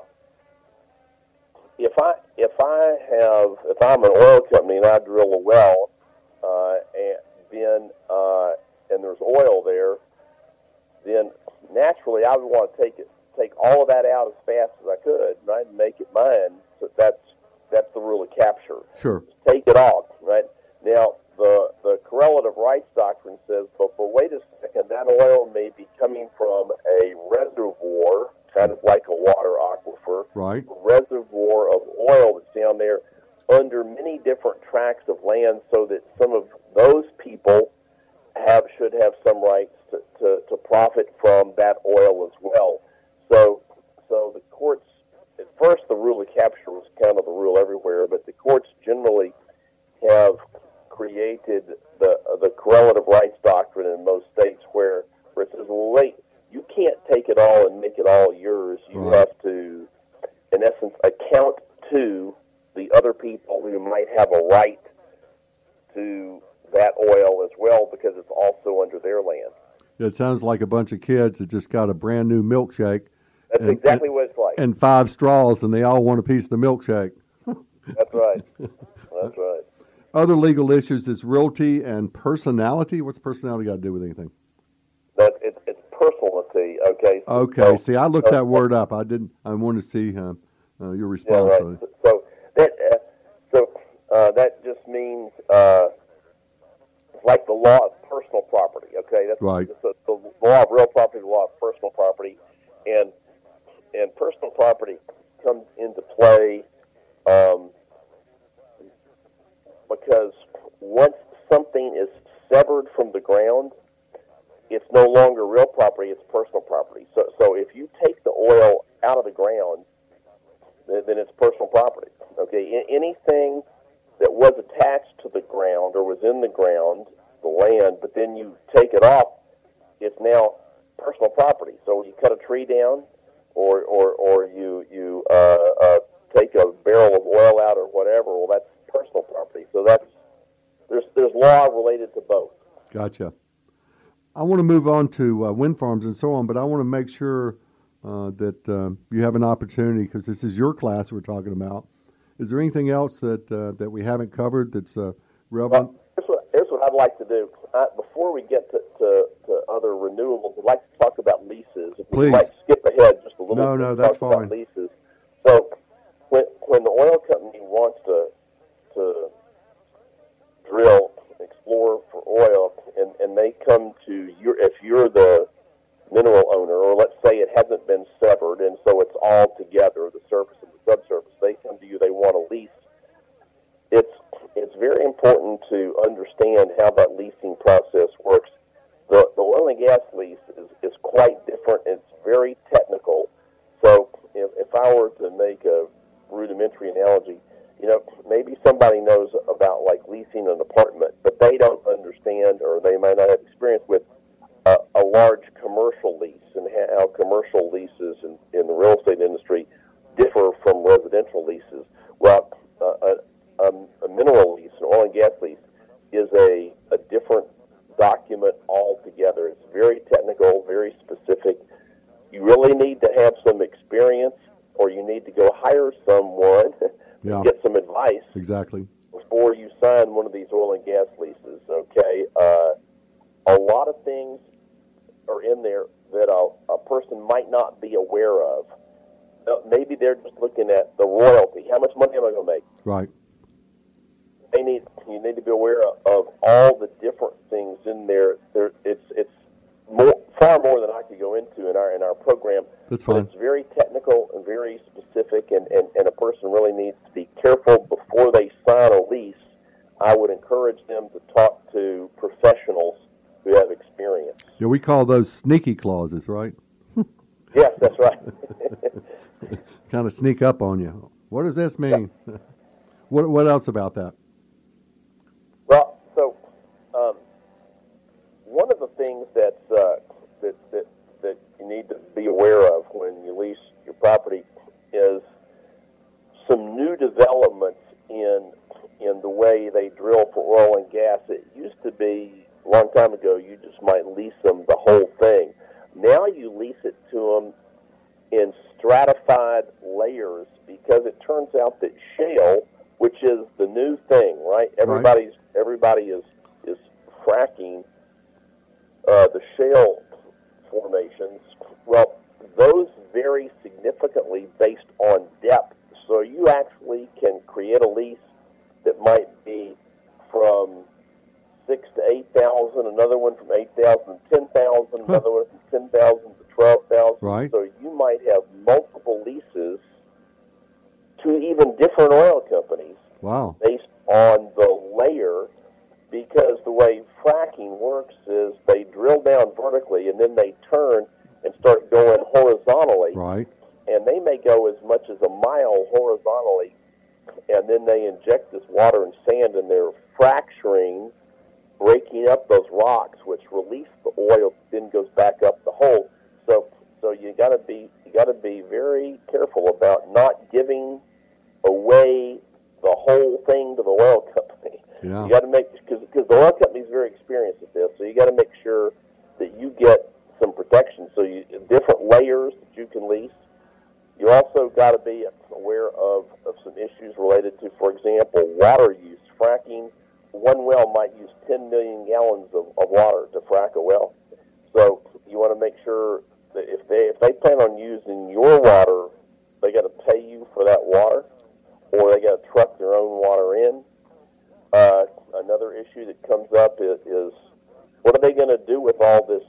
if I if I have if I'm an oil company and I drill a well, uh, and then uh, and there's oil there, then naturally I would want to take it. take all of that out as fast as I could, right, and make it mine. So that's that's the rule of capture. Sure. Just take it off, right? Now, the the correlative rights doctrine says, but, but wait a second, that oil may be coming from a reservoir, kind of like a water aquifer, right? A reservoir of oil that's down there under many different tracts of land, so that some of those people have should have some rights to, to, to profit from that oil as well. So, so the courts, at first the rule of capture was kind of the rule everywhere, but the courts generally have created the uh, the correlative rights doctrine in most states where, where it says, well, wait, you can't take it all and make it all yours. You right. have to, in essence, account to the other people who might have a right to that oil as well because it's also under their land. It sounds like a bunch of kids that just got a brand new milkshake. That's and, exactly and, what it's like. And five straws, and they all want a piece of the milkshake. That's right. That's right. Other legal issues is realty and personality. What's personality got to do with anything? That it's it's personality. Okay. So, okay. So, see, I looked so, that word up. I didn't. I wanted to see uh, uh, your response. Yeah, right. So, so that uh, so uh, that just means uh, like the law of personal property. Okay. That's right. The, the law of real property, the law of personal property, and and personal property comes into play um, because once something is severed from the ground, it's no longer real property, it's personal property. So so if you take the oil out of the ground, then, then it's personal property. Okay, anything that was attached to the ground or was in the ground, the land, but then you take it off, it's now personal property. So you cut a tree down, or or, or you you uh, uh, take a barrel of oil out or whatever, well, that's personal property. So that's there's there's law related to both. Gotcha. I want to move on to uh, wind farms and so on, but I want to make sure uh, that uh, you have an opportunity, because this is your class we're talking about. Is there anything else that uh, that we haven't covered that's uh, relevant? Well, here's, what, here's what I'd like to do. I, before we get to, to, to other renewables, I'd like to talk about leases. If we Please. might skip ahead just a little no, bit. No, no, that's talk fine. About leases. So when when the oil company wants to to drill, explore for oil, and, and they come to your, if you're the mineral owner, or let's say it hasn't been severed, and so it's all together, the surface and the subsurface, they come to you, they want a lease. It's it's very important to understand how that leasing process works. The, the oil and gas lease is, is quite different. It's very technical. So if, if I were to make a rudimentary analogy, you know, maybe somebody knows about like leasing an apartment, but they don't understand, or they might not have experience with a, a large commercial lease and how commercial leases in, in the real estate industry differ from residential leases. Well, uh, a, a, a mineral lease, an oil and gas lease, is a, a different document altogether. It's very technical, very specific. You really need to have some experience, or you need to go hire someone yeah. get some advice exactly before you sign one of these oil and gas leases. Okay, uh, a lot of things are in there that a, a person might not be aware of. Uh, maybe they're just looking at the royalty. How much money am I going to make? Right. They need you need to be aware of, of all the different things in there. There, it's it's more far more than I could go into in our in our program. That's fine. But it's very technical and very specific, and, and, and a person really needs to be careful before they sign a lease. I would encourage them to talk to professionals who have experience. Yeah, we call those sneaky clauses, right? Yes, that's right. Kind of sneak up on you. What does this mean? what what else about that? Well, so um, things that's uh, that, that that you need to be aware of when you lease your property is some new developments in in the way they drill for oil and gas. It used to be a long time ago you just might lease them the whole thing. Now you lease it to them in stratified layers because it turns out that shale, which is the new thing, right? Everybody's right. everybody is is fracking uh, the shale formations. Well, those vary significantly based on depth. So you actually can create a lease that might be from six to eight thousand, another one from eight thousand to ten thousand, huh. another one from ten thousand to twelve thousand. Right. So you might have multiple leases to even different oil companies. Wow. Based on the layer, because the way fracking works is they drill down vertically and then they turn and start going horizontally. Right. And they may go as much as a mile horizontally, and then they inject this water and sand, and they're fracturing, breaking up those rocks, which release the oil, then goes back up the hole. So, so you got to be you got to be very careful about not giving away the whole thing to the oil company. Yeah. You got to make because because the oil company is very experienced at this, so you got to make sure that you get some protection. So you different layers that you can lease. You also got to be aware of, of some issues related to, for example, water use. Fracking, one well might use ten million gallons of, of water to frack a well. So you want to make sure that if they if they plan on using your water, they got to pay you for that water, or they got to truck their own water in. Uh, another issue that comes up is, is what are they going to do with all this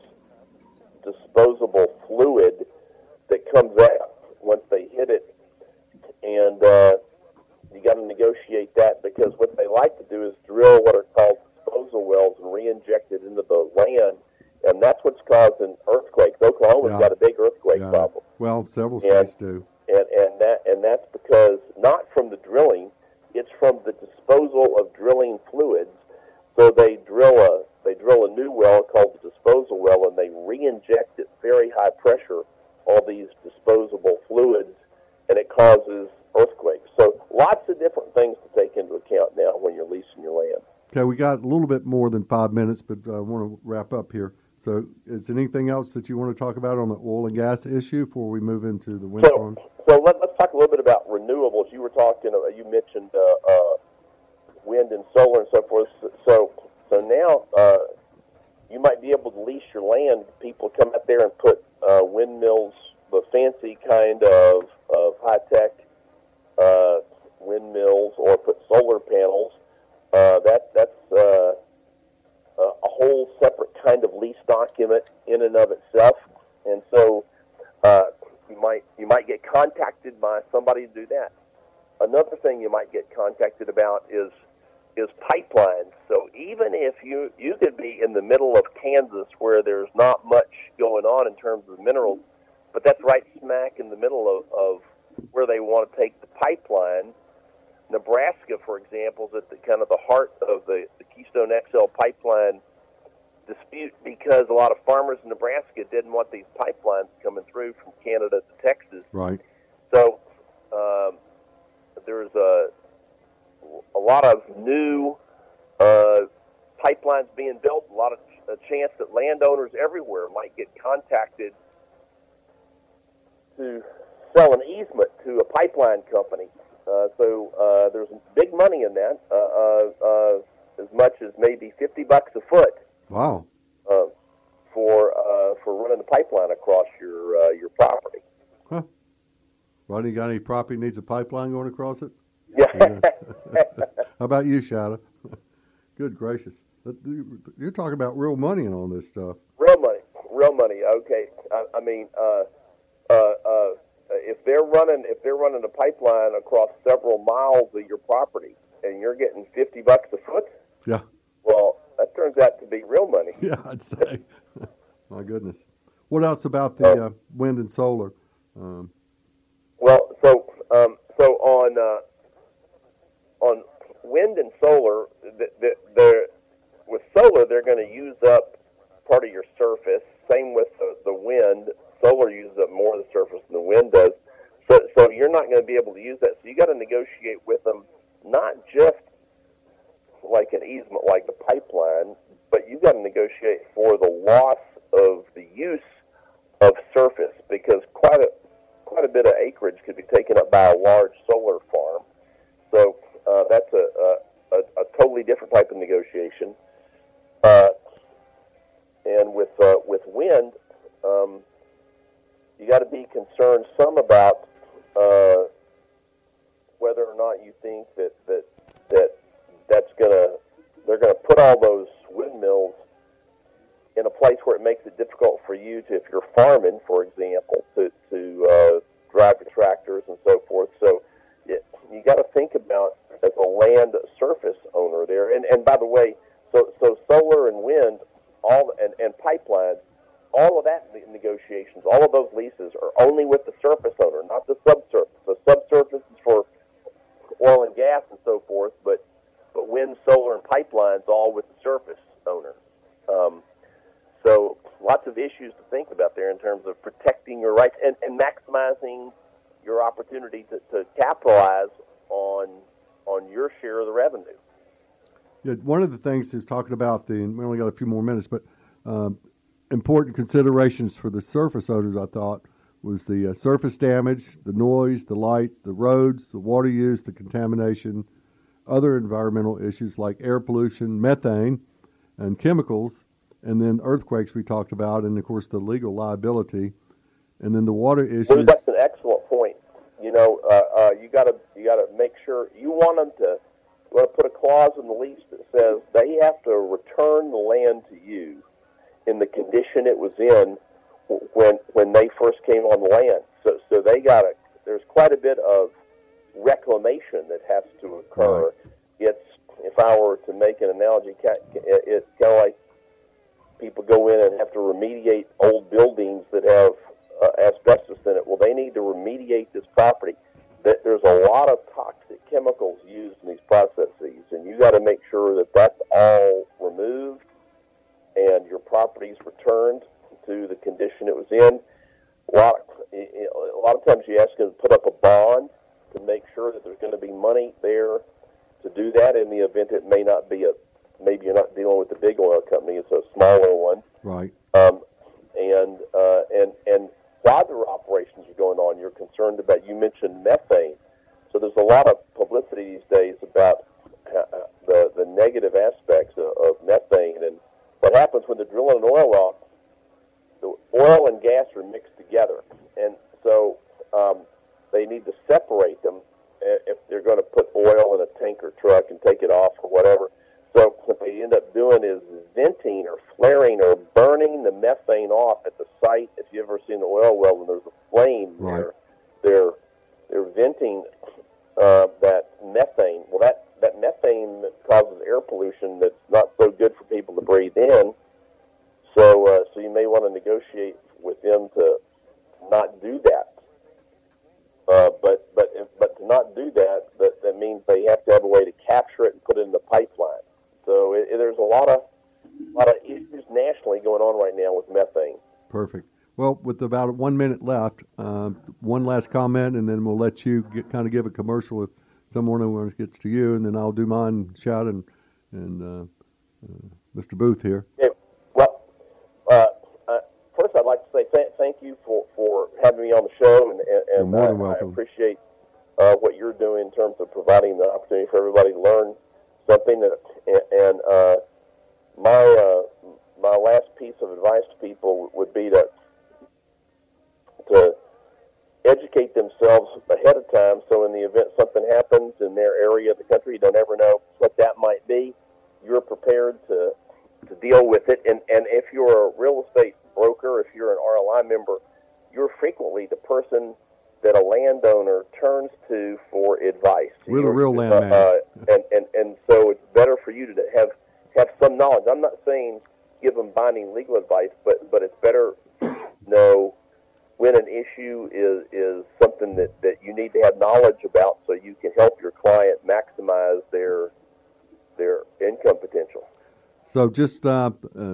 disposable fluid that comes out once they hit it? And uh, you got to negotiate that, because what they like to do is drill what are called disposal wells and re-inject it into the land, and that's what's causing earthquakes. Oklahoma's yeah. got a big earthquake yeah. problem. Well, several and, states do. And, and that and that's because not from the drilling, it's from the disposal of drilling fluids. So they drill a they drill a new well called the disposal well, and they re-inject at very high pressure all these disposable fluids, and it causes earthquakes. So lots of different things to take into account now when you're leasing your land. Okay, we got a little bit more than five minutes, but I want to wrap up here. So is there anything else that you want to talk about on the oil and gas issue before we move into the wind so, farms? So let, let's talk a little bit about renewables. You were talking, uh, you mentioned uh, uh, wind and solar and so forth. So, so now uh, you might be able to lease your land. People come out there and put uh, windmills, the fancy kind of, of high-tech uh, windmills, or put solar panels. Uh, that that's uh, a whole separate kind of lease document in and of itself. And so uh, you might you might get contacted by somebody to do that. Another thing you might get contacted about is is pipelines. So even if you you could be in the middle of Kansas where there's not much going on in terms of minerals, but that's right smack in the middle of, of where they want to take the pipeline. Nebraska, for example, is at the kind of the heart of the, the Keystone X L pipeline dispute, because a lot of farmers in Nebraska didn't want these pipelines coming through from Canada to Texas. Right. So um, there's a a lot of new uh, pipelines being built. A lot of a chance that landowners everywhere might get contacted to sell an easement to a pipeline company. Uh, so uh, there's big money in that, uh, uh, uh, as much as maybe fifty bucks a foot. Wow. Uh, for uh, for running the pipeline across your uh, your property. Huh. Rodney, got any property needs a pipeline going across it? Yeah. Yeah. How about you, Shadow? Good gracious. You're talking about real money and all this stuff. Real money. Real money. Okay. I, I mean, uh, uh, uh, if they're running if they're running a pipeline across several miles of your property and you're getting fifty bucks a foot, yeah. Well, that turns out to be real money. Yeah, I'd say. My goodness. What else about the uh, wind and solar? Um, well, so um, so on uh, on wind and solar, the, the, they're, with solar they're going to use up part of your surface. Same with the, the wind. Solar uses up more of the surface than the wind does. So, so you're not going to be able to use that. So you got to negotiate with them, not just like an easement, like the pipeline, but you got to negotiate for the loss of the use of surface, because quite a quite a bit of acreage could be taken up by a large solar farm. So uh, that's a, a, a totally different type of negotiation. Uh, and with uh, with wind, um, you got to be concerned some about uh, whether or not you think that that that that's gonna they're gonna put all those windmills in a place where it makes it difficult for you to, if you're farming, for example, to to uh, drive your tractors and so forth. So it, you got to think about as a land surface owner there. And and by the way, so so solar and wind, all and, and pipelines, all of that negotiations, all of those leases are only with the surface owner, not the subsurface. The subsurface is for oil and gas and so forth, but but wind, solar, and pipelines all with the surface owner. Um, so lots of issues to think about there in terms of protecting your rights and, and maximizing your opportunity to, to capitalize on on your share of the revenue. Yeah, one of the things is talking about the, and we only got a few more minutes, but um, important considerations for the surface owners, I thought, was the uh, surface damage, the noise, the light, the roads, the water use, the contamination, other environmental issues like air pollution, methane, and chemicals, and then earthquakes we talked about, and of course the legal liability, and then the water issues. Well, that's an excellent point. You know, uh, uh, you got to you got to make sure you want them to. You want to put a clause in the lease that says they have to return the land to you in the condition it was in when when they first came on the land. So so they got to. There's quite a bit of reclamation that has to occur. Right. It's, if I were to make an analogy, it's kind of like people go in and have to remediate old buildings that have uh, asbestos in it. Well, they need to remediate this property. That there's a lot of toxic chemicals used in these processes, and you got to make sure that that's all removed and your property's returned to the condition it was in. A lot, a lot of times you ask them to put up a bond to make sure that there's going to be money there to do that in the event it may not be a, maybe you're not dealing with the big oil company, it's a smaller one. Right. Um, and, uh, and, and while there are operations are going on, you're concerned about, you mentioned methane. So there's a lot of publicity these days about uh, the, the negative aspects of, of methane. And what happens when they're drilling an oil well, the oil and gas are mixed together. And so um, they need to separate them if they're going to put oil in a tanker truck and take it off or whatever. So what they end up doing is venting or flaring or burning the methane off at the site. If you've ever seen an oil well and there's a flame right. there, they're, they're venting uh, that methane. Well, that, that methane causes air pollution that's not so good for people to breathe in. So, uh, so you may want to negotiate with them to not do that. Uh, but but but to not do that, that, that means they have to have a way to capture it and put it in the pipeline. So it, it, there's a lot of a lot of issues nationally going on right now with methane. Perfect. Well, with about one minute left, uh, one last comment, and then we'll let you get, kind of give a commercial if someone gets to you, and then I'll do mine, shout, and, and uh, uh, Mister Booth here. Yeah, well, uh, uh, first I'd like to say th- thank you for, for having me on the show, and, and, and You're more than I, I welcome. appreciate uh, what you're doing in terms of providing the opportunity for everybody to learn something. That, and uh, my uh, my last piece of advice to people would be to to educate themselves ahead of time, so in the event something happens in their area of the country, you don't ever know what that might be, you're prepared to to deal with it. And, and if you're a real estate broker, if you're an R L I member, you're frequently the person that a landowner turns to for advice. We're the real uh, landman. uh, and, and, and so it's better for you to have, have some knowledge. I'm not saying give them binding legal advice, but, but it's better to know when an issue is, is something that, that you need to have knowledge about so you can help your client maximize their their income potential. So just, uh, uh, I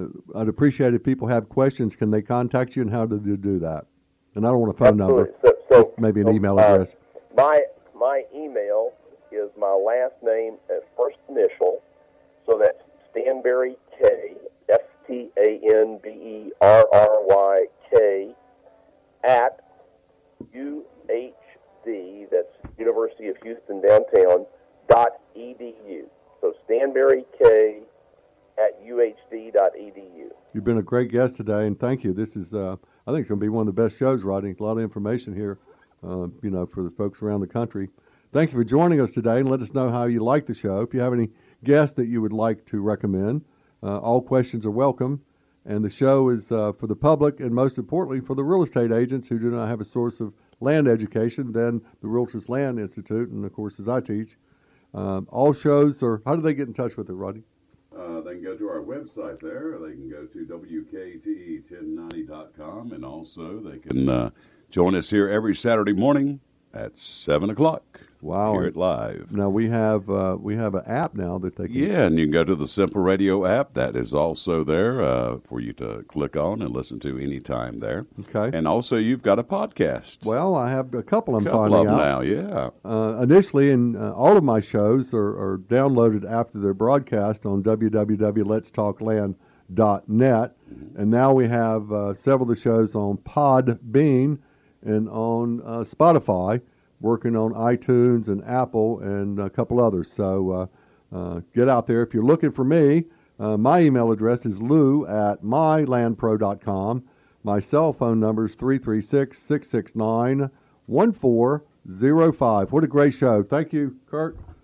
I'd appreciate if people have questions. Can they contact you, and how do they do that? And I don't want a phone Absolutely. number, So, so, just maybe an so, email uh, address. My my email is my last name and first initial, so that's Stanberry K, S T A N B E R R Y K, at U H D, that's University of Houston Downtown, dot E D U. So Stanberry K at U H D dot E D U. You've been a great guest today, and thank you. This is, uh, I think it's going to be one of the best shows, Rodney. A lot of information here, uh, you know, for the folks around the country. Thank you for joining us today, and let us know how you like the show. If you have any guests that you would like to recommend, uh, all questions are welcome. And the show is uh, for the public, and most importantly, for the real estate agents who do not have a source of land education, then the Realtors Land Institute, and of course, as I teach. Um, all shows are, how do they get in touch with it, Rodney? Uh, they can go to our website there. They can go to W K T E ten ninety dot com, and also they can uh, join us here every Saturday morning at seven o'clock. Wow. Hear it live. Now we have uh, we have an app now that they can. Yeah, and you can go to the Simple Radio app. That is also there uh, for you to click on and listen to anytime there. Okay. And also, you've got a podcast. Well, I have a couple I'm couple finding of them out. now, yeah. Uh, initially, and uh, all of my shows are, are downloaded after they're broadcast on w w w dot lets talk land dot net. Mm-hmm. And now we have uh, several of the shows on Podbean and on uh, Spotify, working on iTunes and Apple and a couple others. So uh, uh, get out there. If you're looking for me, uh, my email address is lou at my land pro dot com. My cell phone number is three three six, six six nine, one four zero five. What a great show. Thank you, Kurt.